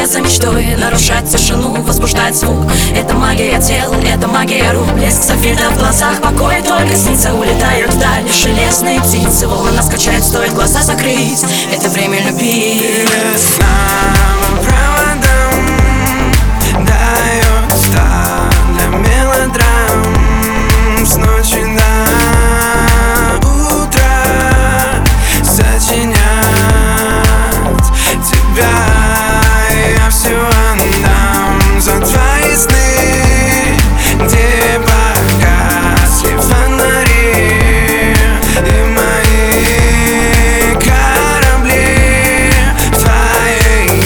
вслед за мечтой, нарушать тишину, возбуждать звук. Это магия тел, это магия рук. Блеск софита в глазах, покой только снится. Улетают вдаль шелестные птицы, волны нас качают, стоит глаза закрыть. Это время любить. Дает старт для мелодрам. С ночи до утра сочинять тебя я все отдам за твои сны, где погасли фонари и мои корабли в твоей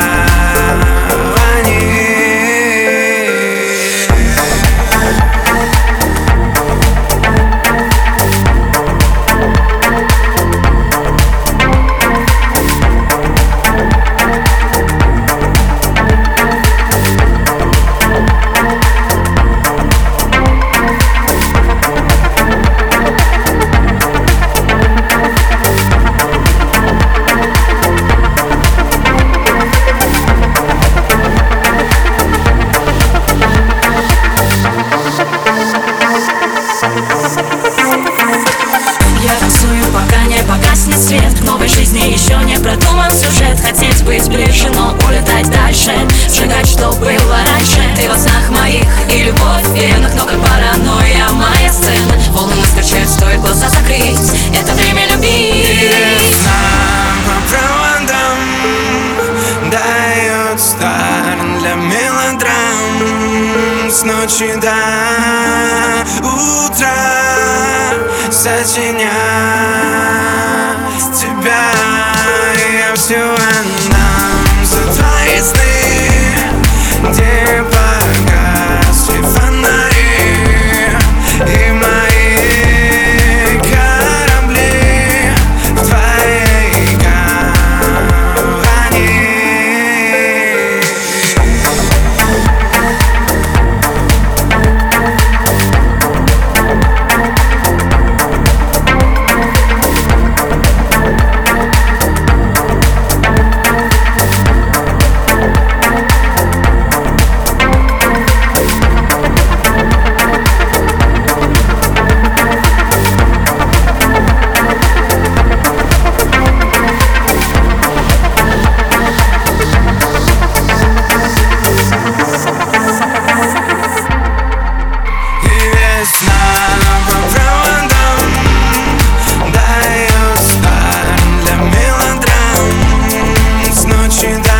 Я танцую, пока не погаснет свет. К новой жизни еще не продуман сюжет. Хотеть быть ближе, но улетать дальше, сжигать, что было раньше. Ты во снах моих и любовь в венах, но как паранойя моя сцена. Волны нас качают, стоит глаза закрыть. Это время любить. По проводам дает старт для мелодрам. С ночи до утра сочинять тебя я все отдам за твои сны, где погасли фонари и мои корабли в твоей гавани. По проводам дает старт для мелодрам. С ночи до